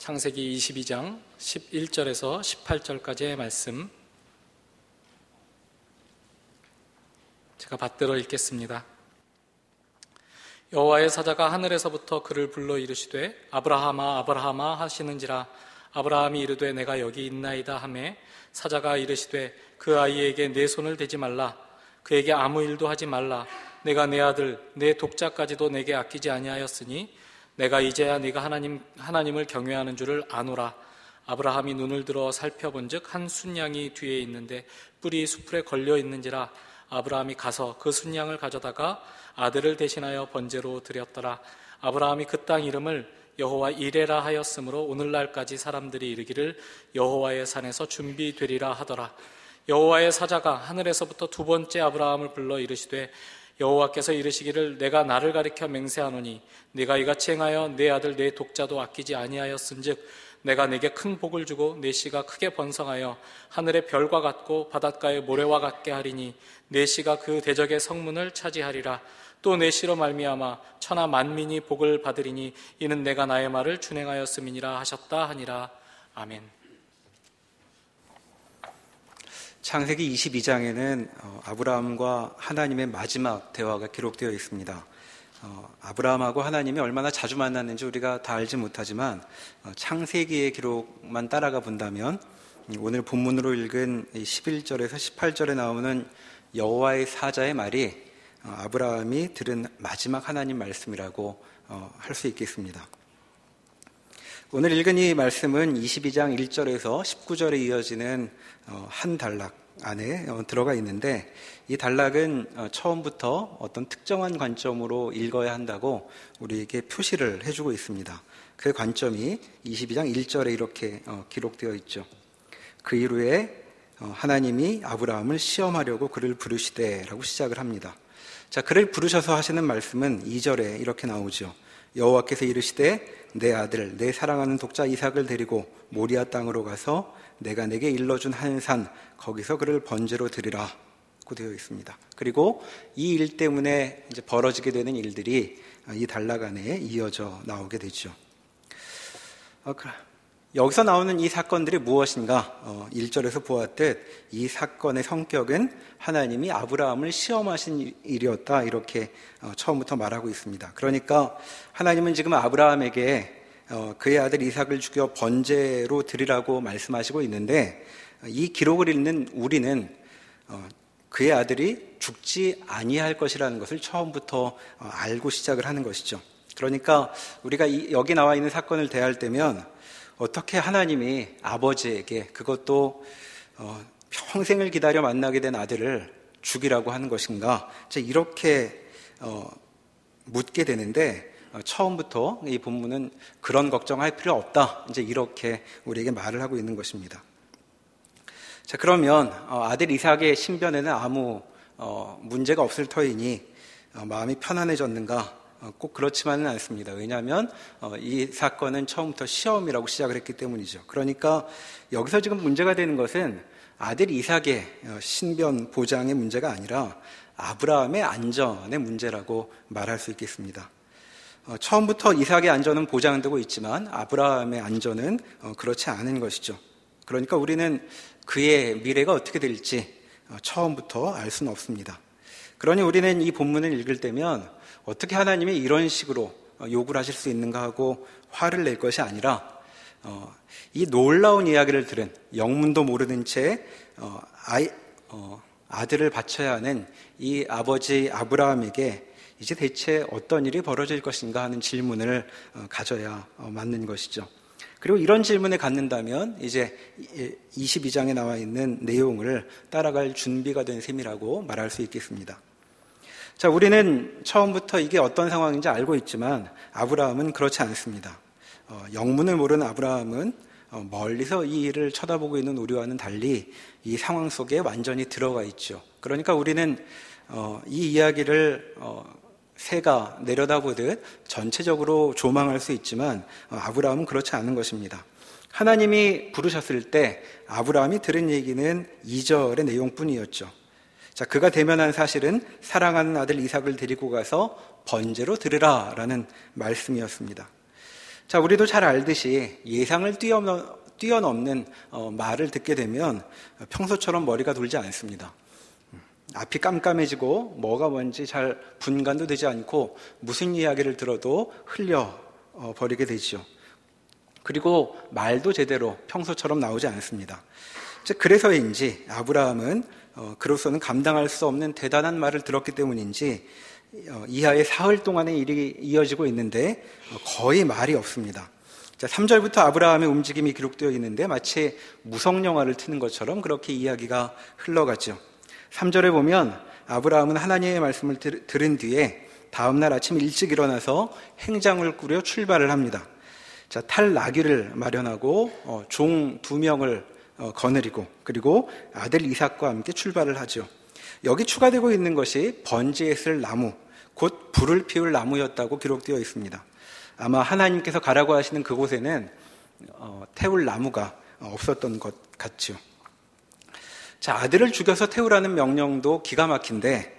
창세기 22장 11절에서 18절까지의 말씀 제가 받들어 읽겠습니다. 여호와의 사자가 하늘에서부터 그를 불러 이르시되 아브라함아 아브라함아 하시는지라. 아브라함이 이르되 내가 여기 있나이다 하매 사자가 이르시되 그 아이에게 내 손을 대지 말라. 그에게 아무 일도 하지 말라. 내가 내 아들 내 독자까지도 내게 아끼지 아니하였으니 내가 이제야 네가 하나님을 경외하는 줄을 아노라. 아브라함이 눈을 들어 살펴본즉 한 순양이 뒤에 있는데 뿔이 수풀에 걸려 있는지라. 아브라함이 가서 그 순양을 가져다가 아들을 대신하여 번제로 드렸더라. 아브라함이 그 땅 이름을 여호와 이레라 하였으므로 오늘날까지 사람들이 이르기를 여호와의 산에서 준비되리라 하더라. 여호와의 사자가 하늘에서부터 두 번째 아브라함을 불러 이르시되 여호와께서 이르시기를 내가 나를 가리켜 맹세하노니 네가 이같이 행하여 내 아들 내 독자도 아끼지 아니하였은즉 내가 내게 큰 복을 주고 내 씨가 크게 번성하여 하늘의 별과 같고 바닷가의 모래와 같게 하리니 내 씨가 그 대적의 성문을 차지하리라. 또 내 씨로 말미암아 천하 만민이 복을 받으리니 이는 내가 나의 말을 준행하였음이니라 하셨다 하니라. 아멘. 창세기 22장에는 아브라함과 하나님의 마지막 대화가 기록되어 있습니다. 아브라함하고 하나님이 얼마나 자주 만났는지 우리가 다 알지 못하지만 창세기의 기록만 따라가 본다면 오늘 본문으로 읽은 11절에서 18절에 나오는 여호와의 사자의 말이 아브라함이 들은 마지막 하나님 말씀이라고 할 수 있겠습니다. 오늘 읽은 이 말씀은 22장 1절에서 19절에 이어지는 한 단락 안에 들어가 있는데 이 단락은 처음부터 어떤 특정한 관점으로 읽어야 한다고 우리에게 표시를 해주고 있습니다. 그 관점이 22장 1절에 이렇게 기록되어 있죠. 그 이후에 하나님이 아브라함을 시험하려고 그를 부르시되 라고 시작을 합니다. 자, 그를 부르셔서 하시는 말씀은 2절에 이렇게 나오죠. 여호와께서 이르시되 내 아들 내 사랑하는 독자 이삭을 데리고 모리아 땅으로 가서 내가 내게 일러준 한 산 거기서 그를 번제로 드리라 고 되어 있습니다. 그리고 이 일 때문에 이제 벌어지게 되는 일들이 이 단락 안에 이어져 나오게 되죠. 여기서 나오는 이 사건들이 무엇인가? 1절에서 보았듯 이 사건의 성격은 하나님이 아브라함을 시험하신 일이었다 이렇게 처음부터 말하고 있습니다. 그러니까 하나님은 지금 아브라함에게 그의 아들 이삭을 죽여 번제로 드리라고 말씀하시고 있는데 이 기록을 읽는 우리는 그의 아들이 죽지 아니할 것이라는 것을 처음부터 알고 시작을 하는 것이죠. 그러니까 우리가 여기 나와 있는 사건을 대할 때면 어떻게 하나님이 아버지에게 그것도 평생을 기다려 만나게 된 아들을 죽이라고 하는 것인가? 이렇게 묻게 되는데 처음부터 이 본문은 그런 걱정할 필요 없다. 이제 이렇게 우리에게 말을 하고 있는 것입니다. 자, 그러면 아들 이삭의 신변에는 아무 문제가 없을 터이니 마음이 편안해졌는가? 꼭 그렇지만은 않습니다. 왜냐하면 이 사건은 처음부터 시험이라고 시작을 했기 때문이죠. 그러니까 여기서 지금 문제가 되는 것은 아들 이삭의 신변 보장의 문제가 아니라 아브라함의 안전의 문제라고 말할 수 있겠습니다. 처음부터 이삭의 안전은 보장되고 있지만 아브라함의 안전은 그렇지 않은 것이죠. 그러니까 우리는 그의 미래가 어떻게 될지 처음부터 알 수는 없습니다. 그러니 우리는 이 본문을 읽을 때면 어떻게 하나님이 이런 식으로 요구를 하실 수 있는가 하고 화를 낼 것이 아니라 이 놀라운 이야기를 들은 영문도 모르는 채 아들을 바쳐야 하는 이 아버지 아브라함에게 이제 대체 어떤 일이 벌어질 것인가 하는 질문을 가져야 맞는 것이죠. 그리고 이런 질문을 갖는다면 이제 22장에 나와 있는 내용을 따라갈 준비가 된 셈이라고 말할 수 있겠습니다. 자, 우리는 처음부터 이게 어떤 상황인지 알고 있지만 아브라함은 그렇지 않습니다. 영문을 모르는 아브라함은 멀리서 이 일을 쳐다보고 있는 우리와는 달리 이 상황 속에 완전히 들어가 있죠. 그러니까 우리는 이 이야기를 새가 내려다보듯 전체적으로 조망할 수 있지만 아브라함은 그렇지 않은 것입니다. 하나님이 부르셨을 때 아브라함이 들은 얘기는 2절의 내용뿐이었죠. 자, 그가 대면한 사실은 사랑하는 아들 이삭을 데리고 가서 번제로 드리라라는 말씀이었습니다. 자, 우리도 잘 알듯이 예상을 뛰어넘는 말을 듣게 되면 평소처럼 머리가 돌지 않습니다. 앞이 깜깜해지고 뭐가 뭔지 잘 분간도 되지 않고 무슨 이야기를 들어도 흘려버리게 되죠. 그리고 말도 제대로 평소처럼 나오지 않습니다. 그래서인지 아브라함은 그로서는 감당할 수 없는 대단한 말을 들었기 때문인지 이하의 사흘 동안의 일이 이어지고 있는데 거의 말이 없습니다. 자, 3절부터 아브라함의 움직임이 기록되어 있는데 마치 무성영화를 트는 것처럼 그렇게 이야기가 흘러가죠. 3절에 보면 아브라함은 하나님의 말씀을 들은 뒤에 다음날 아침 일찍 일어나서 행장을 꾸려 출발을 합니다. 자, 탈 나귀를 마련하고 종 2명을 거느리고 그리고 아들 이삭과 함께 출발을 하죠. 여기 추가되고 있는 것이 번제에 쓸 나무, 곧 불을 피울 나무였다고 기록되어 있습니다. 아마 하나님께서 가라고 하시는 그곳에는 태울 나무가 없었던 것 같죠. 자, 아들을 죽여서 태우라는 명령도 기가 막힌데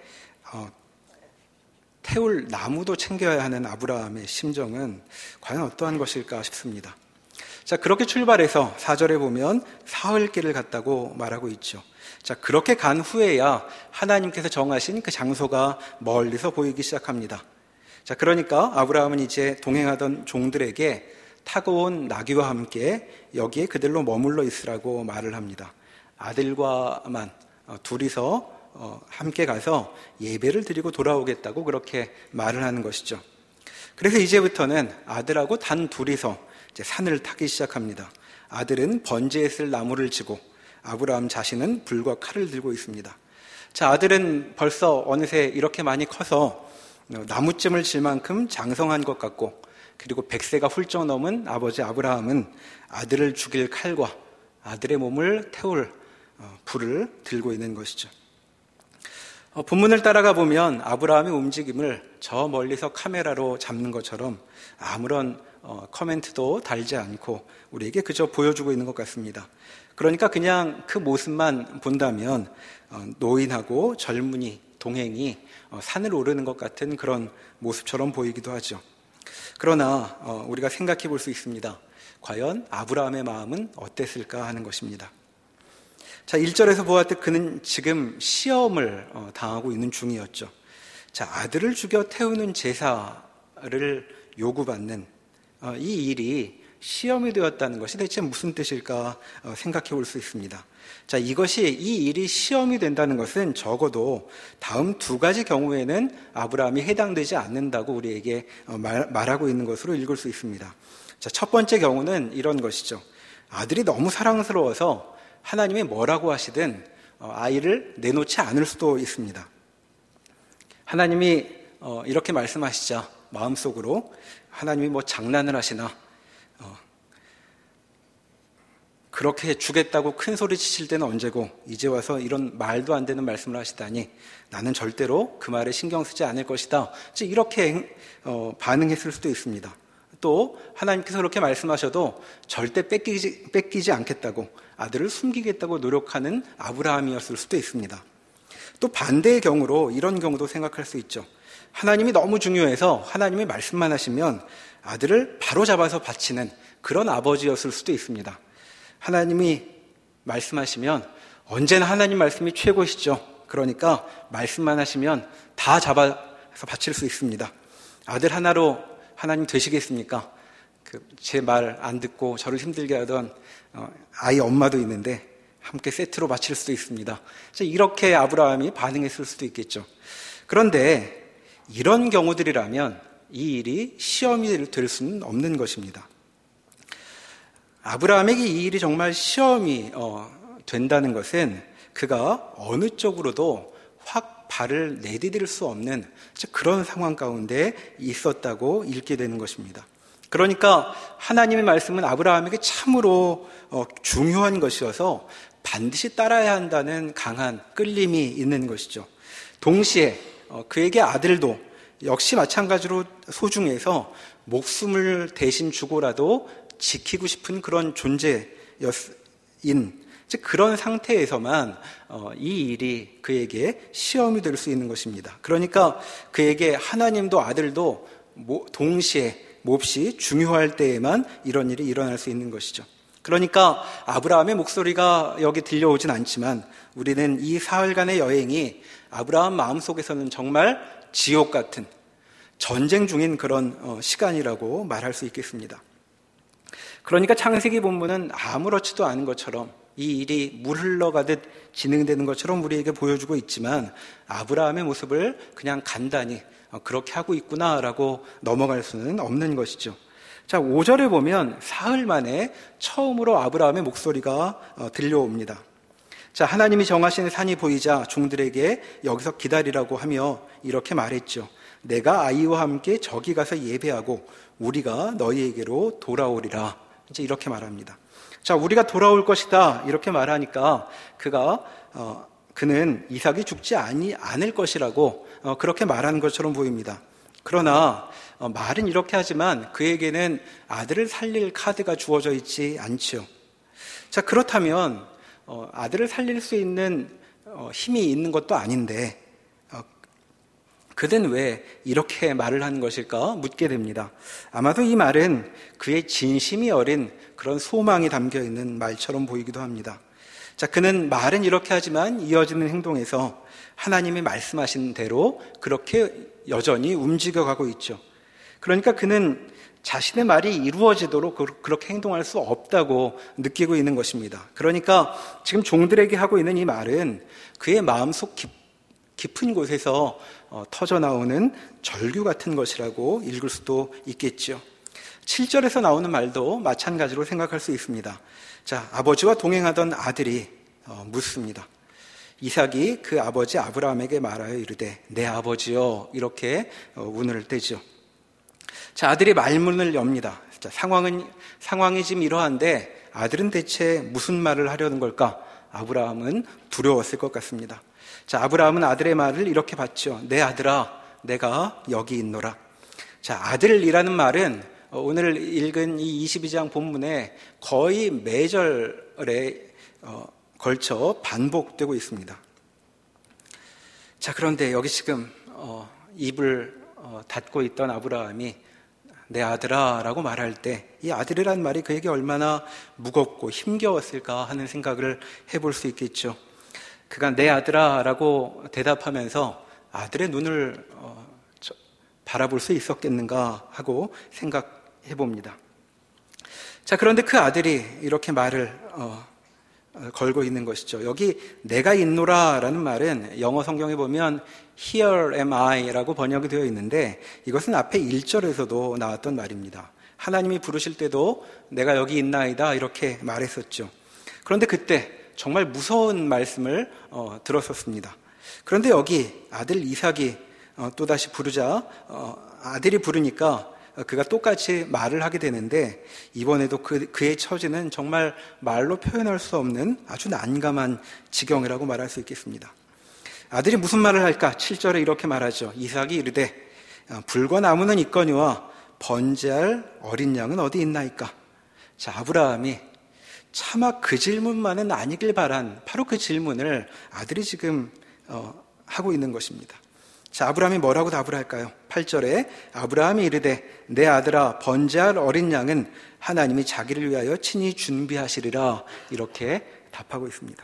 태울 나무도 챙겨야 하는 아브라함의 심정은 과연 어떠한 것일까 싶습니다. 자, 그렇게 출발해서 4절에 보면 사흘길을 갔다고 말하고 있죠. 자, 그렇게 간 후에야 하나님께서 정하신 그 장소가 멀리서 보이기 시작합니다. 자, 그러니까 아브라함은 이제 동행하던 종들에게 타고 온 나귀와 함께 여기에 그들로 머물러 있으라고 말을 합니다. 아들과만 둘이서 함께 가서 예배를 드리고 돌아오겠다고 그렇게 말을 하는 것이죠. 그래서 이제부터는 아들하고 단 둘이서 이제 산을 타기 시작합니다. 아들은 번제에 쓸 나무를 지고 아브라함 자신은 불과 칼을 들고 있습니다. 자, 아들은 벌써 어느새 이렇게 많이 커서 나무쯤을 질 만큼 장성한 것 같고 그리고 100세가 훌쩍 넘은 아버지 아브라함은 아들을 죽일 칼과 아들의 몸을 태울 불을 들고 있는 것이죠. 본문을 따라가 보면 아브라함의 움직임을 저 멀리서 카메라로 잡는 것처럼 아무런 코멘트도 달지 않고 우리에게 그저 보여주고 있는 것 같습니다. 그러니까 그냥 그 모습만 본다면 노인하고 젊은이, 동행이 산을 오르는 것 같은 그런 모습처럼 보이기도 하죠. 그러나 우리가 생각해 볼 수 있습니다. 과연 아브라함의 마음은 어땠을까 하는 것입니다. 자, 1절에서 보았듯 그는 지금 시험을 당하고 있는 중이었죠. 자, 아들을 죽여 태우는 제사를 요구받는 이 일이 시험이 되었다는 것이 대체 무슨 뜻일까 생각해 볼 수 있습니다. 자, 이 일이 시험이 된다는 것은 적어도 다음 두 가지 경우에는 아브라함이 해당되지 않는다고 우리에게 말하고 있는 것으로 읽을 수 있습니다. 자, 첫 번째 경우는 이런 것이죠. 아들이 너무 사랑스러워서 하나님이 뭐라고 하시든 아이를 내놓지 않을 수도 있습니다. 하나님이 이렇게 말씀하시자 마음속으로 하나님이 뭐 장난을 하시나 그렇게 주겠다고 큰 소리 치실 때는 언제고 이제 와서 이런 말도 안 되는 말씀을 하시다니 나는 절대로 그 말에 신경 쓰지 않을 것이다. 이렇게 반응했을 수도 있습니다. 또 하나님께서 그렇게 말씀하셔도 절대 뺏기지 않겠다고 아들을 숨기겠다고 노력하는 아브라함이었을 수도 있습니다. 또 반대의 경우로 이런 경우도 생각할 수 있죠. 하나님이 너무 중요해서 하나님이 말씀만 하시면 아들을 바로 잡아서 바치는 그런 아버지였을 수도 있습니다. 하나님이 말씀하시면 언제나 하나님 말씀이 최고시죠. 그러니까 말씀만 하시면 다 잡아서 바칠 수 있습니다. 아들 하나로 하나님 되시겠습니까? 제 말 안 듣고 저를 힘들게 하던 아이 엄마도 있는데 함께 세트로 바칠 수도 있습니다. 이렇게 아브라함이 반응했을 수도 있겠죠. 그런데 이런 경우들이라면 이 일이 시험이 될 수는 없는 것입니다. 아브라함에게 이 일이 정말 시험이 된다는 것은 그가 어느 쪽으로도 확 발을 내디딜 수 없는 그런 상황 가운데 있었다고 읽게 되는 것입니다. 그러니까 하나님의 말씀은 아브라함에게 참으로 중요한 것이어서 반드시 따라야 한다는 강한 끌림이 있는 것이죠. 동시에 그에게 아들도 역시 마찬가지로 소중해서 목숨을 대신 주고라도 지키고 싶은 그런 존재인 그런 상태에서만 이 일이 그에게 시험이 될 수 있는 것입니다. 그러니까 그에게 하나님도 아들도 동시에 몹시 중요할 때에만 이런 일이 일어날 수 있는 것이죠. 그러니까 아브라함의 목소리가 여기 들려오진 않지만 우리는 이 사흘간의 여행이 아브라함 마음속에서는 정말 지옥 같은 전쟁 중인 그런 시간이라고 말할 수 있겠습니다. 그러니까 창세기 본문은 아무렇지도 않은 것처럼 이 일이 물 흘러가듯 진행되는 것처럼 우리에게 보여주고 있지만 아브라함의 모습을 그냥 간단히 그렇게 하고 있구나라고 넘어갈 수는 없는 것이죠. 자, 5절에 보면 사흘 만에 처음으로 아브라함의 목소리가 들려옵니다. 자, 하나님이 정하신 산이 보이자 종들에게 여기서 기다리라고 하며 이렇게 말했죠. 내가 아이와 함께 저기 가서 예배하고 우리가 너희에게로 돌아오리라. 이제 이렇게 말합니다. 자, 우리가 돌아올 것이다 이렇게 말하니까 그는 이삭이 죽지 않을 것이라고 그렇게 말하는 것처럼 보입니다. 그러나 말은 이렇게 하지만 그에게는 아들을 살릴 카드가 주어져 있지 않지요. 자, 그렇다면 아들을 살릴 수 있는 힘이 있는 것도 아닌데 그는 왜 이렇게 말을 하는 것일까 묻게 됩니다. 아마도 이 말은 그의 진심이 어린 그런 소망이 담겨 있는 말처럼 보이기도 합니다. 자, 그는 말은 이렇게 하지만 이어지는 행동에서 하나님이 말씀하신 대로 그렇게 여전히 움직여가고 있죠. 그러니까 그는 자신의 말이 이루어지도록 그렇게 행동할 수 없다고 느끼고 있는 것입니다. 그러니까 지금 종들에게 하고 있는 이 말은 그의 마음속 깊은 곳에서 터져나오는 절규 같은 것이라고 읽을 수도 있겠죠. 7절에서 나오는 말도 마찬가지로 생각할 수 있습니다. 자, 아버지와 동행하던 아들이 묻습니다. 이삭이 그 아버지 아브라함에게 말하여 이르되 내 아버지여 이렇게 운을 떼죠. 자, 아들이 말문을 엽니다. 자, 상황이 지금 이러한데 아들은 대체 무슨 말을 하려는 걸까? 아브라함은 두려웠을 것 같습니다. 자, 아브라함은 아들의 말을 이렇게 받죠. 내 아들아, 내가 여기 있노라. 자, 아들이라는 말은 오늘 읽은 이 22장 본문에 거의 매절에 걸쳐 반복되고 있습니다. 자, 그런데 여기 지금 입을 닫고 있던 아브라함이 내 아들아 라고 말할 때 이 아들이라는 말이 그에게 얼마나 무겁고 힘겨웠을까 하는 생각을 해볼 수 있겠죠. 그가 내 아들아 라고 대답하면서 아들의 눈을 바라볼 수 있었겠는가 하고 생각해 봅니다. 자, 그런데 그 아들이 이렇게 말을 걸고 있는 것이죠. 여기 내가 있노라 라는 말은 영어 성경에 보면 Here am I 라고 번역이 되어 있는데 이것은 앞에 1절에서도 나왔던 말입니다. 하나님이 부르실 때도 내가 여기 있나이다 이렇게 말했었죠. 그런데 그때 정말 무서운 말씀을 들었었습니다. 그런데 여기 아들 이삭이 또다시 부르자 아들이 부르니까 그가 똑같이 말을 하게 되는데 이번에도 그의 처지는 정말 말로 표현할 수 없는 아주 난감한 지경이라고 말할 수 있겠습니다. 아들이 무슨 말을 할까? 7절에 이렇게 말하죠. 이삭이 이르되 불과 나무는 있거니와 번제할 어린 양은 어디 있나이까? 자, 아브라함이 차마 그 질문만은 아니길 바란 바로 그 질문을 아들이 지금 하고 있는 것입니다. 자, 아브라함이 뭐라고 답을 할까요? 8절에 아브라함이 이르되 내 아들아 번제할 어린 양은 하나님이 자기를 위하여 친히 준비하시리라 이렇게 답하고 있습니다.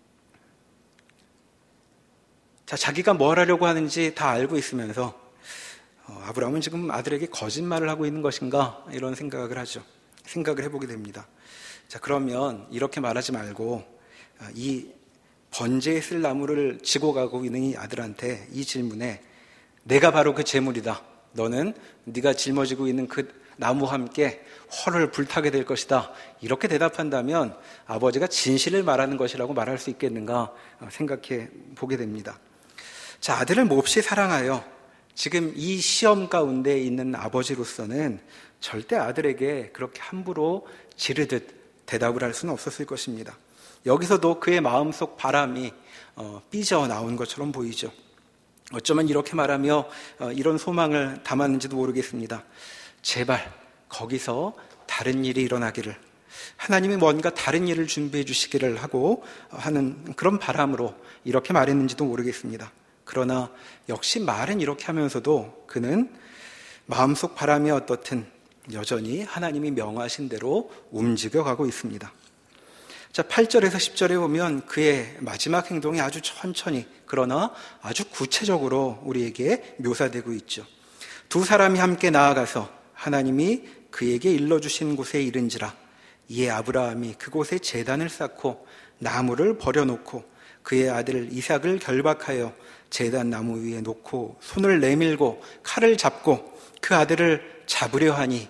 자, 자기가 뭘 하려고 하는지 다 알고 있으면서 아브라함은 지금 아들에게 거짓말을 하고 있는 것인가 이런 생각을 하죠. 생각을 해보게 됩니다. 자, 그러면 이렇게 말하지 말고 이 번제에 쓸 나무를 지고 가고 있는 이 아들한테 이 질문에 내가 바로 그 제물이다. 너는 네가 짊어지고 있는 그 나무와 함께 화를 불타게 될 것이다. 이렇게 대답한다면 아버지가 진실을 말하는 것이라고 말할 수 있겠는가 생각해 보게 됩니다. 자, 아들을 몹시 사랑하여 지금 이 시험 가운데 있는 아버지로서는 절대 아들에게 그렇게 함부로 지르듯 대답을 할 수는 없었을 것입니다. 여기서도 그의 마음속 바람이 삐져나온 것처럼 보이죠. 어쩌면 이렇게 말하며 이런 소망을 담았는지도 모르겠습니다. 제발 거기서 다른 일이 일어나기를, 하나님이 뭔가 다른 일을 준비해 주시기를 하고 하는 그런 바람으로 이렇게 말했는지도 모르겠습니다. 그러나 역시 말은 이렇게 하면서도 그는 마음속 바람이 어떻든 여전히 하나님이 명하신 대로 움직여가고 있습니다. 자, 8절에서 10절에 보면 그의 마지막 행동이 아주 천천히 그러나 아주 구체적으로 우리에게 묘사되고 있죠. 두 사람이 함께 나아가서 하나님이 그에게 일러주신 곳에 이른지라. 이에 아브라함이 그곳에 제단을 쌓고 나무를 버려놓고 그의 아들 이삭을 결박하여 제단 나무 위에 놓고 손을 내밀고 칼을 잡고 그 아들을 잡으려 하니,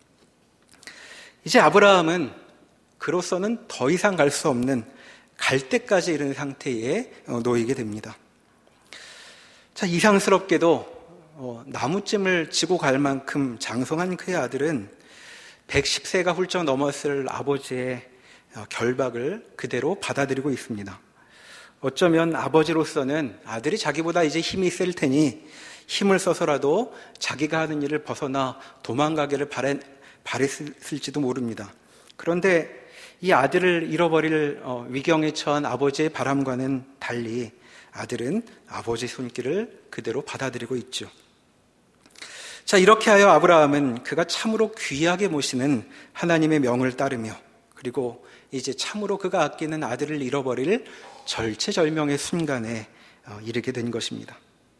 이제 아브라함은 그로서는 더 이상 갈 수 없는 갈 때까지 이른 상태에 놓이게 됩니다. 자, 이상스럽게도 나무찜을 지고 갈 만큼 장성한 그의 아들은 110세가 훌쩍 넘었을 아버지의 결박을 그대로 받아들이고 있습니다. 어쩌면 아버지로서는 아들이 자기보다 이제 힘이 셀 테니 힘을 써서라도 자기가 하는 일을 벗어나 도망가기를 바랬을지도 모릅니다. 그런데 이 아들을 잃어버릴 위경에 처한 아버지의 바람과는 달리 아들은 아버지의 손길을 그대로 받아들이고 있죠. 자, 이렇게 하여 아브라함은 그가 참으로 귀하게 모시는 하나님의 명을 따르며, 그리고 이제 참으로 그가 아끼는 아들을 잃어버릴 절체절명의 순간에 이르게 된 것입니다.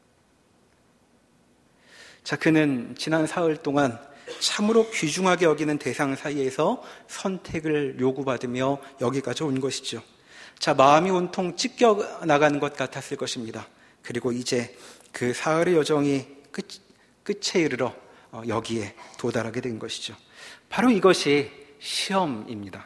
자, 그는 지난 사흘 동안 참으로 귀중하게 여기는 대상 사이에서 선택을 요구받으며 여기까지 온 것이죠. 자, 마음이 온통 찢겨 나가는 것 같았을 것입니다. 그리고 이제 그 사흘의 여정이 끝에 이르러 여기에 도달하게 된 것이죠. 바로 이것이 시험입니다.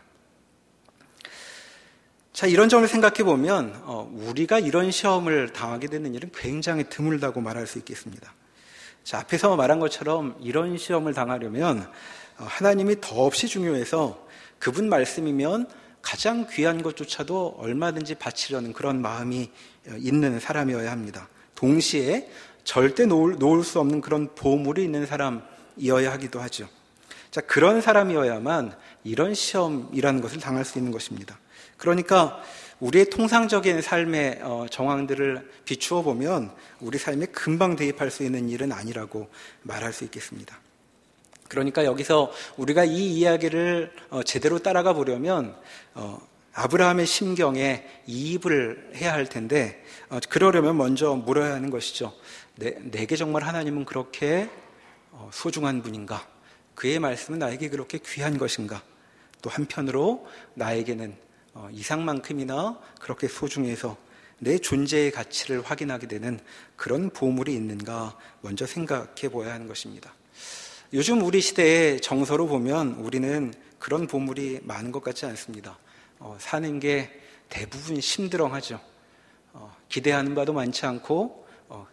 자, 이런 점을 생각해 보면 우리가 이런 시험을 당하게 되는 일은 굉장히 드물다고 말할 수 있겠습니다. 자, 앞에서 말한 것처럼 이런 시험을 당하려면 하나님이 더없이 중요해서 그분 말씀이면 가장 귀한 것조차도 얼마든지 바치려는 그런 마음이 있는 사람이어야 합니다. 동시에 절대 놓을 수 없는 그런 보물이 있는 사람이어야 하기도 하죠. 자, 그런 사람이어야만 이런 시험이라는 것을 당할 수 있는 것입니다. 그러니까 우리의 통상적인 삶의 정황들을 비추어 보면 우리 삶에 금방 대입할 수 있는 일은 아니라고 말할 수 있겠습니다. 그러니까 여기서 우리가 이 이야기를 제대로 따라가 보려면 아브라함의 심경에 이입을 해야 할 텐데, 그러려면 먼저 물어야 하는 것이죠. 내게 정말 하나님은 그렇게 소중한 분인가? 그의 말씀은 나에게 그렇게 귀한 것인가? 또 한편으로 나에게는 이상만큼이나 그렇게 소중해서 내 존재의 가치를 확인하게 되는 그런 보물이 있는가 먼저 생각해 보아야 하는 것입니다. 요즘 우리 시대의 정서로 보면 우리는 그런 보물이 많은 것 같지 않습니다. 사는 게 대부분 심드렁하죠. 기대하는 바도 많지 않고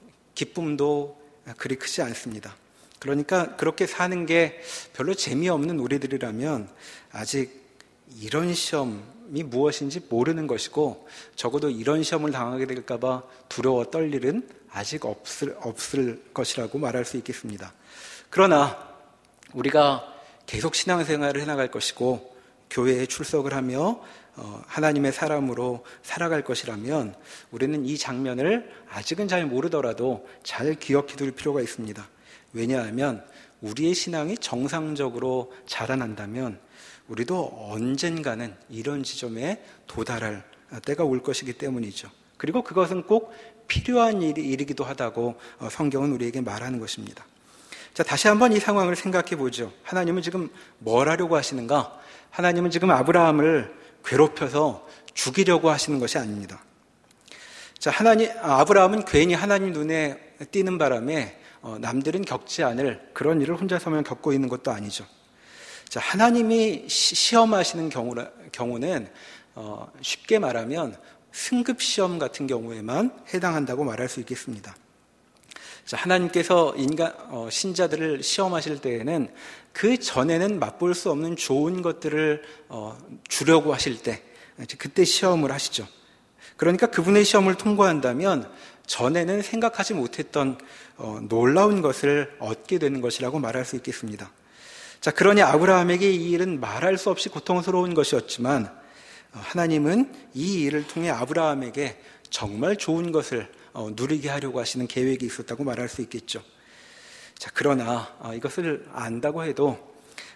기쁨도 그리 크지 않습니다. 그러니까 그렇게 사는 게 별로 재미없는 우리들이라면 아직 이런 시험이 무엇인지 모르는 것이고, 적어도 이런 시험을 당하게 될까 봐 두려워 떨 일은 아직 없을 것이라고 말할 수 있겠습니다. 그러나 우리가 계속 신앙생활을 해나갈 것이고 교회에 출석을 하며 하나님의 사람으로 살아갈 것이라면 우리는 이 장면을 아직은 잘 모르더라도 잘 기억해 둘 필요가 있습니다. 왜냐하면 우리의 신앙이 정상적으로 자라난다면 우리도 언젠가는 이런 지점에 도달할 때가 올 것이기 때문이죠. 그리고 그것은 꼭 필요한 일이기도 하다고 성경은 우리에게 말하는 것입니다. 자, 다시 한번 이 상황을 생각해 보죠. 하나님은 지금 뭘 하려고 하시는가? 하나님은 지금 아브라함을 괴롭혀서 죽이려고 하시는 것이 아닙니다. 자, 아브라함은 괜히 하나님 눈에 띄는 바람에 남들은 겪지 않을 그런 일을 혼자서만 겪고 있는 것도 아니죠. 자, 하나님이 시험하시는 경우는 쉽게 말하면 승급시험 같은 경우에만 해당한다고 말할 수 있겠습니다. 자, 하나님께서 신자들을 시험하실 때에는 그 전에는 맛볼 수 없는 좋은 것들을 주려고 하실 때, 그때 시험을 하시죠. 그러니까 그분의 시험을 통과한다면 전에는 생각하지 못했던 놀라운 것을 얻게 되는 것이라고 말할 수 있겠습니다. 자, 그러니 아브라함에게 이 일은 말할 수 없이 고통스러운 것이었지만 하나님은 이 일을 통해 아브라함에게 정말 좋은 것을 누리게 하려고 하시는 계획이 있었다고 말할 수 있겠죠. 자, 그러나 이것을 안다고 해도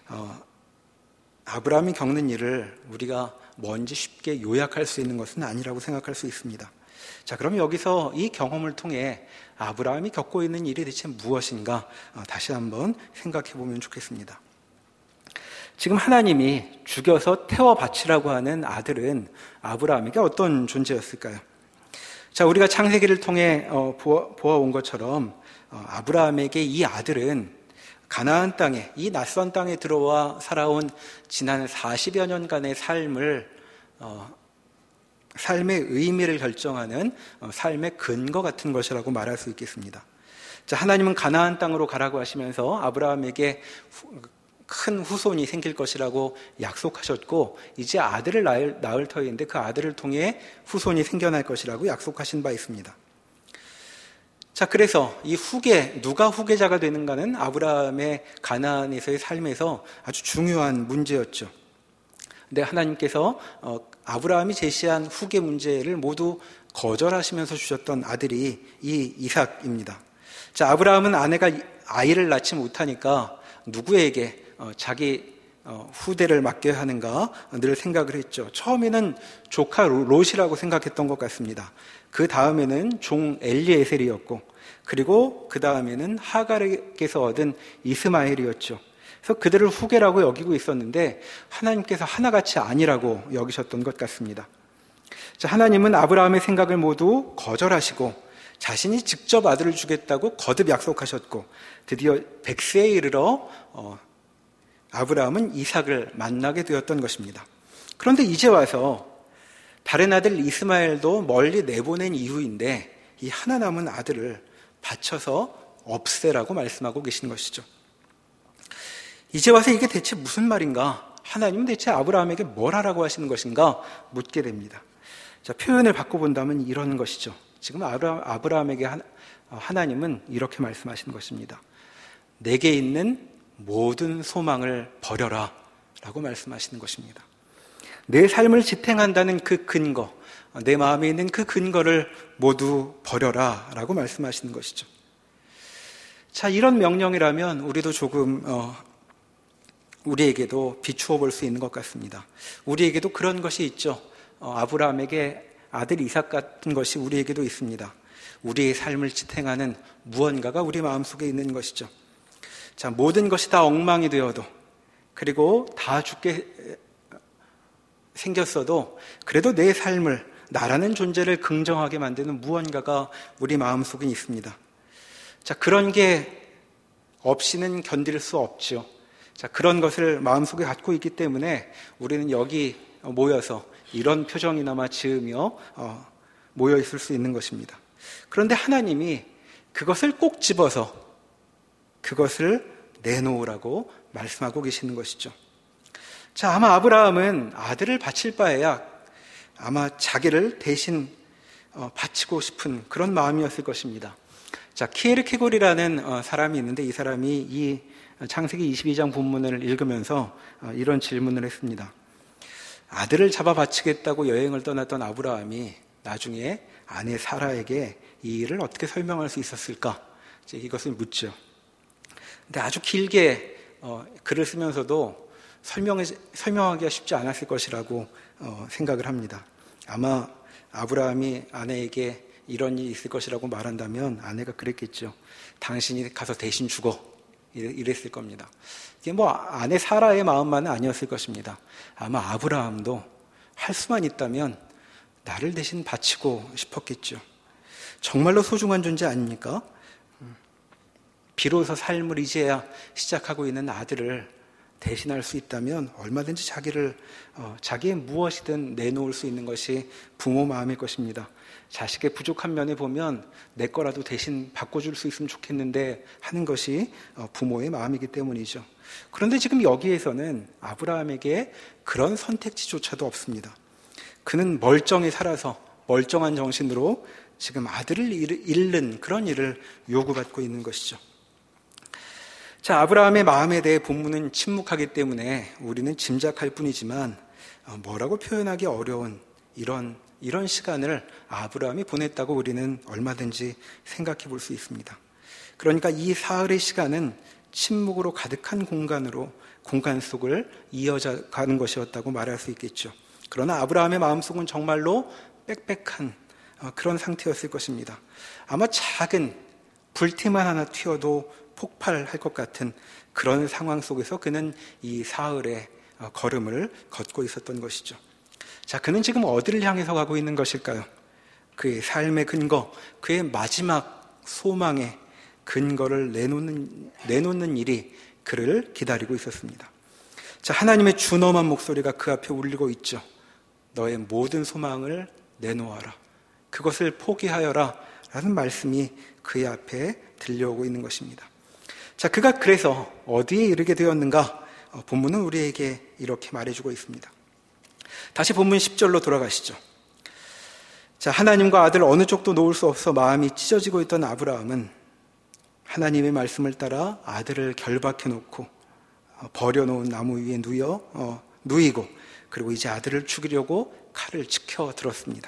아브라함이 겪는 일을 우리가 뭔지 쉽게 요약할 수 있는 것은 아니라고 생각할 수 있습니다. 자, 그럼 여기서 이 경험을 통해 아브라함이 겪고 있는 일이 대체 무엇인가 다시 한번 생각해 보면 좋겠습니다. 지금 하나님이 죽여서 태워 바치라고 하는 아들은 아브라함에게 어떤 존재였을까요? 자, 우리가 창세기를 통해 보아온 것처럼 아브라함에게 이 아들은 가나안 땅에, 이 낯선 땅에 들어와 살아온 지난 40여 년간의 삶의 의미를 결정하는 삶의 근거 같은 것이라고 말할 수 있겠습니다. 자, 하나님은 가나안 땅으로 가라고 하시면서 아브라함에게 큰 후손이 생길 것이라고 약속하셨고, 이제 아들을 낳을 터인데 그 아들을 통해 후손이 생겨날 것이라고 약속하신 바 있습니다. 자, 그래서 이 누가 후계자가 되는가는 아브라함의 가나안에서의 삶에서 아주 중요한 문제였죠. 근데 하나님께서 아브라함이 제시한 후계 문제를 모두 거절하시면서 주셨던 아들이 이 이삭입니다. 자, 아브라함은 아내가 아이를 낳지 못하니까 누구에게 자기 후대를 맡겨야 하는가 늘 생각을 했죠. 처음에는 조카 롯이라고 생각했던 것 같습니다. 그 다음에는 종 엘리에셀이었고, 그리고 그 다음에는 하갈에게서 얻은 이스마엘이었죠. 그래서 그들을 후계라고 여기고 있었는데 하나님께서 하나같이 아니라고 여기셨던 것 같습니다. 자, 하나님은 아브라함의 생각을 모두 거절하시고 자신이 직접 아들을 주겠다고 거듭 약속하셨고, 드디어 100세에 이르러 아브라함은 이삭을 만나게 되었던 것입니다. 그런데 이제 와서 다른 아들 이스마엘도 멀리 내보낸 이후인데 이 하나 남은 아들을 바쳐서 없애라고 말씀하고 계신 것이죠. 이제 와서 이게 대체 무슨 말인가? 하나님은 대체 아브라함에게 뭘 하라고 하시는 것인가? 묻게 됩니다. 자, 표현을 바꿔본다면 이런 것이죠. 지금 아브라함에게 하나님은 이렇게 말씀하시는 것입니다. 내게 있는 모든 소망을 버려라 라고 말씀하시는 것입니다. 내 삶을 지탱한다는 그 근거, 내 마음에 있는 그 근거를 모두 버려라 라고 말씀하시는 것이죠. 자, 이런 명령이라면 우리도 조금 우리에게도 비추어 볼 수 있는 것 같습니다. 우리에게도 그런 것이 있죠. 아브라함에게 아들 이삭 같은 것이 우리에게도 있습니다. 우리의 삶을 지탱하는 무언가가 우리 마음속에 있는 것이죠. 자, 모든 것이 다 엉망이 되어도, 그리고 다 죽게 생겼어도 그래도 내 삶을, 나라는 존재를 긍정하게 만드는 무언가가 우리 마음속에 있습니다. 자, 그런 게 없이는 견딜 수 없죠. 자, 그런 것을 마음속에 갖고 있기 때문에 우리는 여기 모여서 이런 표정이나마 지으며 모여 있을 수 있는 것입니다. 그런데 하나님이 그것을 꼭 집어서 그것을 내놓으라고 말씀하고 계시는 것이죠. 자, 아마 아브라함은 아들을 바칠 바에야 아마 자기를 대신 바치고 싶은 그런 마음이었을 것입니다. 자, 키에르케고르라는 사람이 있는데 이 사람이 이 창세기 22장 본문을 읽으면서 이런 질문을 했습니다. 아들을 잡아 바치겠다고 여행을 떠났던 아브라함이 나중에 아내 사라에게 이 일을 어떻게 설명할 수 있었을까? 이것을 묻죠. 근데 아주 길게 글을 쓰면서도 설명하기가 쉽지 않았을 것이라고 생각을 합니다. 아마 아브라함이 아내에게 이런 일이 있을 것이라고 말한다면 아내가 그랬겠죠. 당신이 가서 대신 죽어. 이랬을 겁니다. 이게 아내 사라의 마음만은 아니었을 것입니다. 아마 아브라함도 할 수만 있다면 나를 대신 바치고 싶었겠죠. 정말로 소중한 존재 아닙니까? 비로소 삶을 이제야 시작하고 있는 아들을 대신할 수 있다면 얼마든지 자기의 무엇이든 내놓을 수 있는 것이 부모 마음일 것입니다. 자식의 부족한 면에 보면 내 거라도 대신 바꿔줄 수 있으면 좋겠는데 하는 것이 부모의 마음이기 때문이죠. 그런데 지금 여기에서는 아브라함에게 그런 선택지조차도 없습니다. 그는 멀쩡히 살아서 멀쩡한 정신으로 지금 아들을 잃는 그런 일을 요구받고 있는 것이죠. 자, 아브라함의 마음에 대해 본문은 침묵하기 때문에 우리는 짐작할 뿐이지만 뭐라고 표현하기 어려운 이런 시간을 아브라함이 보냈다고 우리는 얼마든지 생각해 볼 수 있습니다. 그러니까 이 사흘의 시간은 침묵으로 가득한 공간 속을 이어져 가는 것이었다고 말할 수 있겠죠. 그러나 아브라함의 마음속은 정말로 빽빽한 그런 상태였을 것입니다. 아마 작은 불티만 하나 튀어도 폭발할 것 같은 그런 상황 속에서 그는 이 사흘의 걸음을 걷고 있었던 것이죠. 자, 그는 지금 어디를 향해서 가고 있는 것일까요? 그의 삶의 근거, 그의 마지막 소망의 근거를 내놓는 일이 그를 기다리고 있었습니다. 자, 하나님의 준엄한 목소리가 그 앞에 울리고 있죠. 너의 모든 소망을 내놓아라. 그것을 포기하여라. 라는 말씀이 그의 앞에 들려오고 있는 것입니다. 자, 그가 그래서 어디에 이르게 되었는가? 본문은 우리에게 이렇게 말해주고 있습니다. 다시 본문 10절로 돌아가시죠. 자, 하나님과 아들 어느 쪽도 놓을 수 없어 마음이 찢어지고 있던 아브라함은 하나님의 말씀을 따라 아들을 결박해 놓고 버려놓은 나무 위에 누이고 그리고 이제 아들을 죽이려고 칼을 지켜 들었습니다.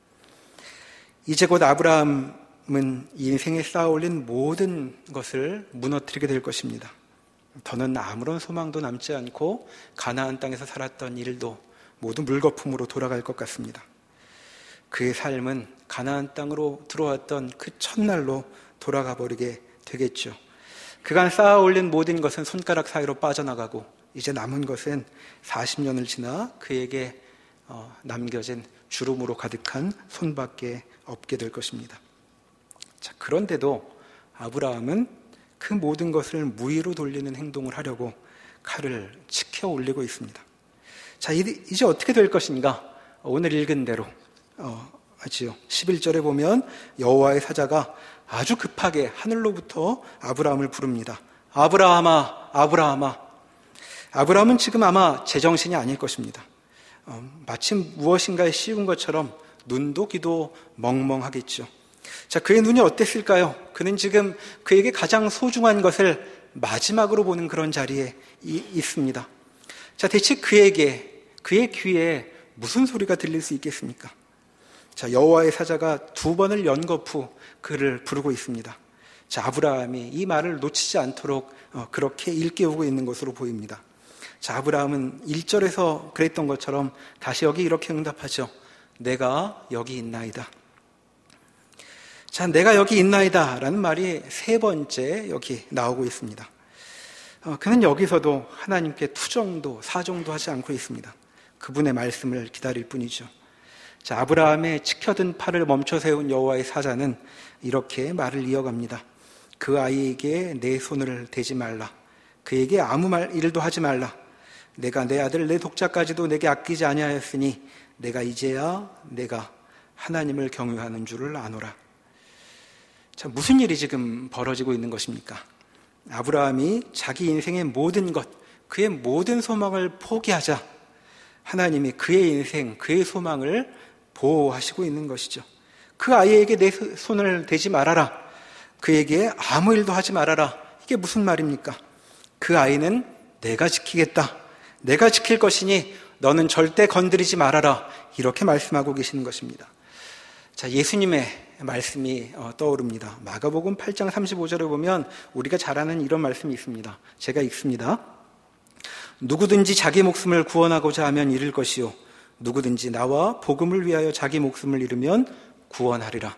이제 곧 아브라함은 인생에 쌓아올린 모든 것을 무너뜨리게 될 것입니다. 더는 아무런 소망도 남지 않고 가나안 땅에서 살았던 일도 모두 물거품으로 돌아갈 것 같습니다. 그의 삶은 가나안 땅으로 들어왔던 그 첫날로 돌아가 버리게 되겠죠. 그간 쌓아올린 모든 것은 손가락 사이로 빠져나가고 이제 남은 것은 40년을 지나 그에게 남겨진 주름으로 가득한 손밖에 없게 될 것입니다. 자, 그런데도 아브라함은 그 모든 것을 무의로 돌리는 행동을 하려고 칼을 치켜 올리고 있습니다. 자, 이제 어떻게 될 것인가? 오늘 읽은 대로 하지요. 11절에 보면 여호와의 사자가 아주 급하게 하늘로부터 아브라함을 부릅니다. 아브라함아, 아브라함아. 아브라함은 지금 아마 제정신이 아닐 것입니다. 마침 무엇인가에 씌운 것처럼 눈도 귀도 멍멍하겠죠. 자, 그의 눈이 어땠을까요? 그는 지금 그에게 가장 소중한 것을 마지막으로 보는 그런 자리에 있습니다. 자, 대체 그의 귀에 무슨 소리가 들릴 수 있겠습니까? 자, 여호와의 사자가 2번을 연거푸 그를 부르고 있습니다. 자, 아브라함이 이 말을 놓치지 않도록 그렇게 일깨우고 있는 것으로 보입니다. 자, 아브라함은 1절에서 그랬던 것처럼 다시 여기 이렇게 응답하죠. 내가 여기 있나이다. 자, 내가 여기 있나이다 라는 말이 3번째 여기 나오고 있습니다. 그는 여기서도 하나님께 투정도 사정도 하지 않고 있습니다. 그분의 말씀을 기다릴 뿐이죠. 자, 아브라함의 치켜든 팔을 멈춰 세운 여호와의 사자는 이렇게 말을 이어갑니다. 그 아이에게 내 손을 대지 말라. 그에게 아무 일도 하지 말라. 내가 내 아들 내 독자까지도 내게 아끼지 아니하였으니 내가 이제야 내가 하나님을 경외하는 줄을 아노라. 자, 무슨 일이 지금 벌어지고 있는 것입니까? 아브라함이 자기 인생의 모든 것, 그의 모든 소망을 포기하자 하나님이 그의 인생, 그의 소망을 보호하시고 있는 것이죠. 그 아이에게 내 손을 대지 말아라. 그에게 아무 일도 하지 말아라. 이게 무슨 말입니까? 그 아이는 내가 지키겠다. 내가 지킬 것이니 너는 절대 건드리지 말아라. 이렇게 말씀하고 계시는 것입니다. 자, 예수님의 말씀이 떠오릅니다. 마가복음 8장 35절에 보면 우리가 잘 아는 이런 말씀이 있습니다. 제가 읽습니다. 누구든지 자기 목숨을 구원하고자 하면 잃을 것이요 누구든지 나와 복음을 위하여 자기 목숨을 잃으면 구원하리라.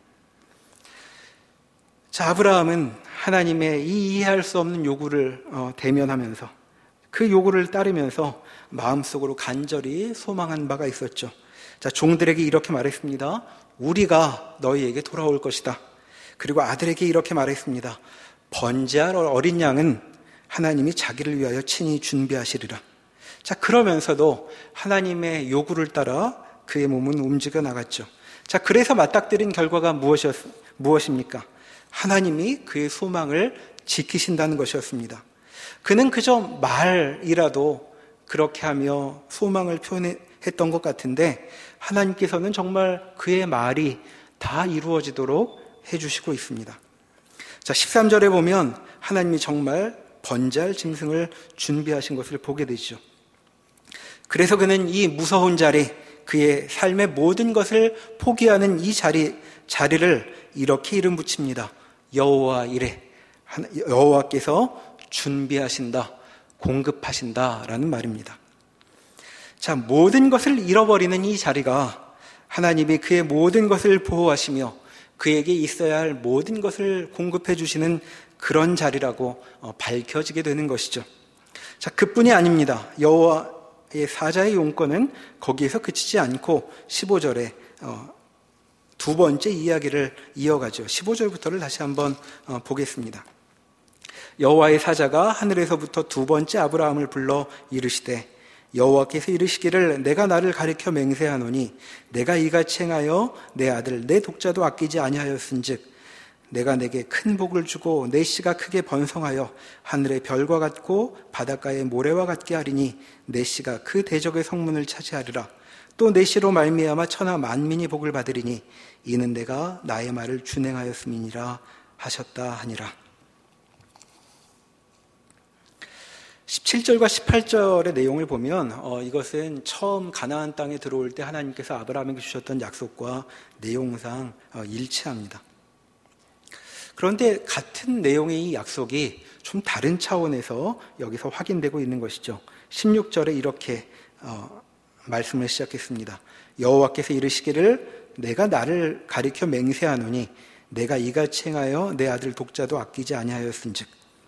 자, 아브라함은 하나님의 이 이해할 수 없는 요구를 대면하면서 그 요구를 따르면서 마음속으로 간절히 소망한 바가 있었죠. 자, 종들에게 이렇게 말했습니다. 우리가 너희에게 돌아올 것이다. 그리고 아들에게 이렇게 말했습니다. 번제할 어린 양은 하나님이 자기를 위하여 친히 준비하시리라. 자, 그러면서도 하나님의 요구를 따라 그의 몸은 움직여 나갔죠. 자, 그래서 맞닥뜨린 결과가 무엇입니까? 하나님이 그의 소망을 지키신다는 것이었습니다. 그는 그저 말이라도 그렇게 하며 소망을 표현했던 것 같은데 하나님께서는 정말 그의 말이 다 이루어지도록 해주시고 있습니다. 자, 13절에 보면 하나님이 정말 번제할 짐승을 준비하신 것을 보게 되죠. 그래서 그는 이 무서운 자리, 그의 삶의 모든 것을 포기하는 이 자리를 이렇게 이름 붙입니다. 여호와 이레. 여호와께서 준비하신다, 공급하신다라는 말입니다. 자, 모든 것을 잃어버리는 이 자리가 하나님이 그의 모든 것을 보호하시며 그에게 있어야 할 모든 것을 공급해 주시는 그런 자리라고 밝혀지게 되는 것이죠. 자, 그뿐이 아닙니다. 여호와의 사자의 용권은 거기에서 그치지 않고 15절에 두 번째 이야기를 이어가죠. 15절부터를 다시 한번 보겠습니다. 여호와의 사자가 하늘에서부터 두 번째 아브라함을 불러 이르시되 여호와께서 이르시기를 내가 나를 가리켜 맹세하노니 내가 이같이 행하여 내 아들 내 독자도 아끼지 아니하였은즉 내가 내게 큰 복을 주고 내 씨가 크게 번성하여 하늘의 별과 같고 바닷가의 모래와 같게 하리니 내 씨가 그 대적의 성문을 차지하리라. 또 내 씨로 말미암아 천하 만민이 복을 받으리니 이는 내가 나의 말을 준행하였음이니라 하셨다 하니라. 17절과 18절의 내용을 보면 이것은 처음 가나안 땅에 들어올 때 하나님께서 아브라함에게 주셨던 약속과 내용상 일치합니다. 그런데 같은 내용의 이 약속이 좀 다른 차원에서 여기서 확인되고 있는 것이죠. 16절에 이렇게 말씀을 시작했습니다. 여호와께서 이르시기를 내가 나를 가리켜 맹세하노니 내가 이같이 행하여 내 아들 독자도 아끼지 아니하였은즉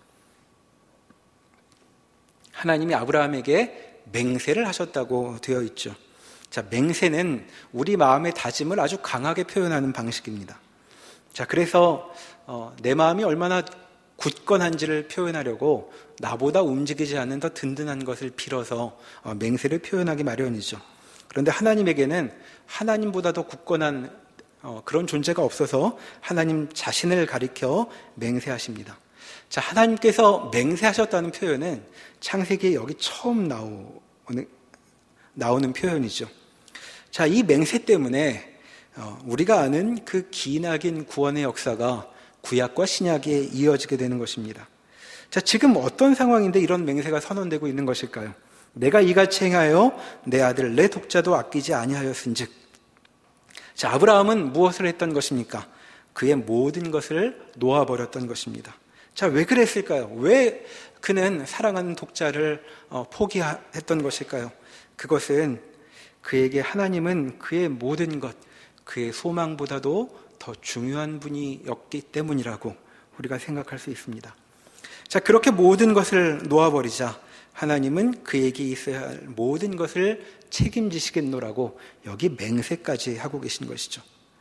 하나님이 아브라함에게 맹세를 하셨다고 되어 있죠. 자, 맹세는 우리 마음의 다짐을 아주 강하게 표현하는 방식입니다. 자, 그래서 내 마음이 얼마나 굳건한지를 표현하려고 나보다 움직이지 않는 더 든든한 것을 빌어서 맹세를 표현하기 마련이죠. 그런데 하나님에게는 하나님보다 더 굳건한 그런 존재가 없어서 하나님 자신을 가리켜 맹세하십니다. 자, 하나님께서 맹세하셨다는 표현은 창세기에 여기 처음 나오는 표현이죠. 자, 이 맹세 때문에 우리가 아는 그 기나긴 구원의 역사가 구약과 신약에 이어지게 되는 것입니다. 자, 지금 어떤 상황인데 이런 맹세가 선언되고 있는 것일까요? 내가 이같이 행하여 내 아들 내 독자도 아끼지 아니하였은즉. 자, 아브라함은 무엇을 했던 것입니까? 그의 모든 것을 놓아버렸던 것입니다. 자, 왜 그랬을까요? 왜 그는 사랑하는 독자를 포기했던 것일까요? 그것은 그에게 하나님은 그의 모든 것, 그의 소망보다도 더 중요한 분이었기 때문이라고 우리가 생각할 수 있습니다. 자, 그렇게 모든 것을 놓아버리자 하나님은 그에게 있어야 할 모든 것을 책임지시겠노라고 여기 맹세까지 하고 계신 것이죠.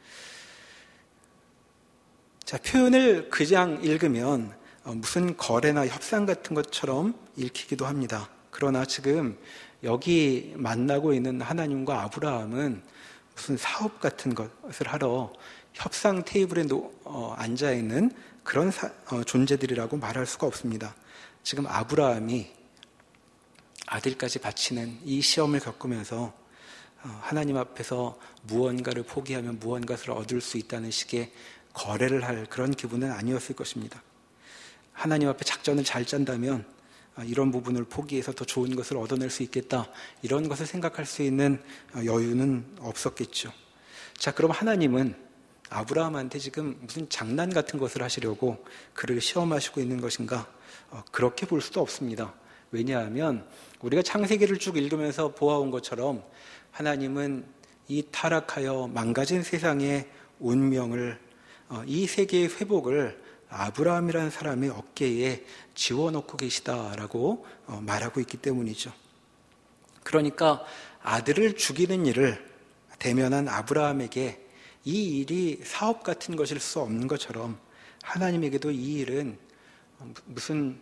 자, 표현을 그냥 읽으면 무슨 거래나 협상 같은 것처럼 읽히기도 합니다. 그러나 지금 여기 만나고 있는 하나님과 아브라함은 무슨 사업 같은 것을 하러 협상 테이블에 앉아있는 그런 존재들이라고 말할 수가 없습니다. 지금 아브라함이 아들까지 바치는 이 시험을 겪으면서 하나님 앞에서 무언가를 포기하면 무언가를 얻을 수 있다는 식의 거래를 할 그런 기분은 아니었을 것입니다. 하나님 앞에 작전을 잘 짠다면 이런 부분을 포기해서 더 좋은 것을 얻어낼 수 있겠다, 이런 것을 생각할 수 있는 여유는 없었겠죠. 자, 그럼 하나님은 아브라함한테 지금 무슨 장난 같은 것을 하시려고 그를 시험하시고 있는 것인가? 그렇게 볼 수도 없습니다. 왜냐하면 우리가 창세기를 쭉 읽으면서 보아온 것처럼 하나님은 이 타락하여 망가진 세상의 운명을, 이 세계의 회복을 아브라함이라는 사람의 어깨에 지워놓고 계시다라고 말하고 있기 때문이죠. 그러니까 아들을 죽이는 일을 대면한 아브라함에게 이 일이 사업 같은 것일 수 없는 것처럼 하나님에게도 이 일은 무슨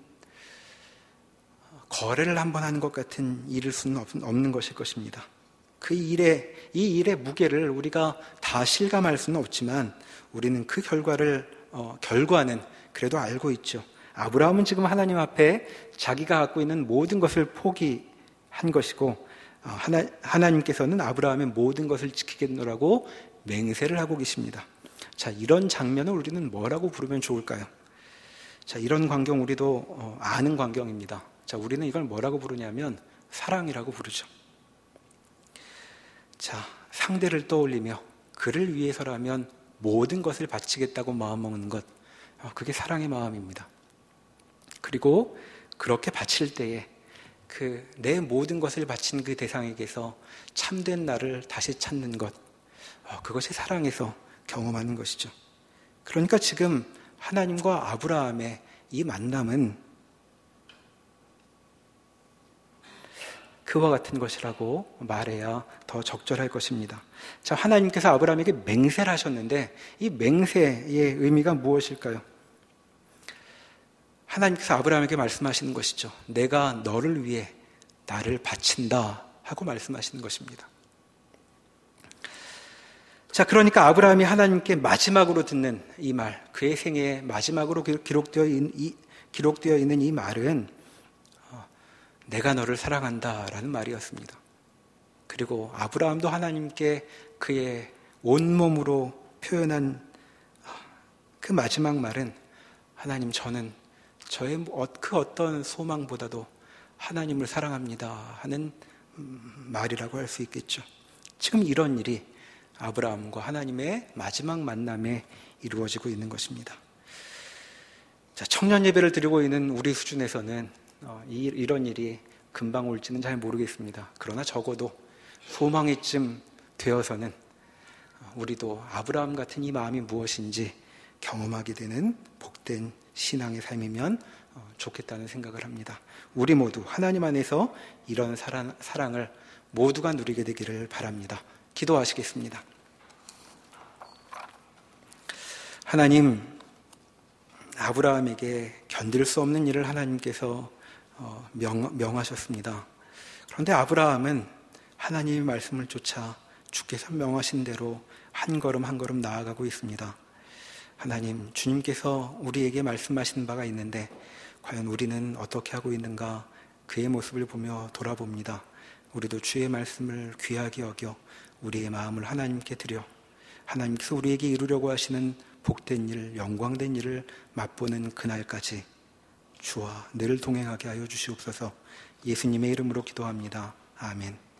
거래를 한번 하는 것 같은 일일 수는 없는 것일 것입니다. 이 일의 무게를 우리가 다 실감할 수는 없지만 우리는 그 결과는 그래도 알고 있죠. 아브라함은 지금 하나님 앞에 자기가 갖고 있는 모든 것을 포기한 것이고 하나님께서는 아브라함의 모든 것을 지키겠노라고 맹세를 하고 계십니다. 자, 이런 장면을 우리는 뭐라고 부르면 좋을까요? 자, 이런 광경 우리도 아는 광경입니다. 자, 우리는 이걸 뭐라고 부르냐면 사랑이라고 부르죠. 자, 상대를 떠올리며 그를 위해서라면 모든 것을 바치겠다고 마음먹는 것, 그게 사랑의 마음입니다. 그리고 그렇게 바칠 때에 내 모든 것을 바친 그 대상에게서 참된 나를 다시 찾는 것, 그것이 사랑에서 경험하는 것이죠. 그러니까 지금 하나님과 아브라함의 이 만남은 그와 같은 것이라고 말해야 더 적절할 것입니다. 자, 하나님께서 아브라함에게 맹세를 하셨는데 이 맹세의 의미가 무엇일까요? 하나님께서 아브라함에게 말씀하시는 것이죠. 내가 너를 위해 나를 바친다 하고 말씀하시는 것입니다. 자, 그러니까 아브라함이 하나님께 마지막으로 듣는 이 말, 그의 생애에 마지막으로 기록되어 있는 이 말은 내가 너를 사랑한다라는 말이었습니다. 그리고 아브라함도 하나님께 그의 온몸으로 표현한 그 마지막 말은 하나님, 저는 저의 그 어떤 소망보다도 하나님을 사랑합니다 하는 말이라고 할 수 있겠죠. 지금 이런 일이 아브라함과 하나님의 마지막 만남에 이루어지고 있는 것입니다. 자, 청년 예배를 드리고 있는 우리 수준에서는 이런 일이 금방 올지는 잘 모르겠습니다. 그러나 적어도 소망이쯤 되어서는 우리도 아브라함 같은 이 마음이 무엇인지 경험하게 되는 복된 신앙의 삶이면 좋겠다는 생각을 합니다. 우리 모두 하나님 안에서 이런 사랑을 모두가 누리게 되기를 바랍니다. 기도하시겠습니다. 하나님, 아브라함에게 견딜 수 없는 일을 하나님께서 명하셨습니다. 그런데 아브라함은 하나님의 말씀을 쫓아 주께서 명하신 대로 한 걸음 한 걸음 나아가고 있습니다. 하나님, 주님께서 우리에게 말씀하신 바가 있는데 과연 우리는 어떻게 하고 있는가 그의 모습을 보며 돌아봅니다. 우리도 주의 말씀을 귀하게 여겨 우리의 마음을 하나님께 드려 하나님께서 우리에게 이루려고 하시는 복된 일, 영광된 일을 맛보는 그날까지 주와 늘 동행하게 하여 주시옵소서. 예수님의 이름으로 기도합니다. 아멘.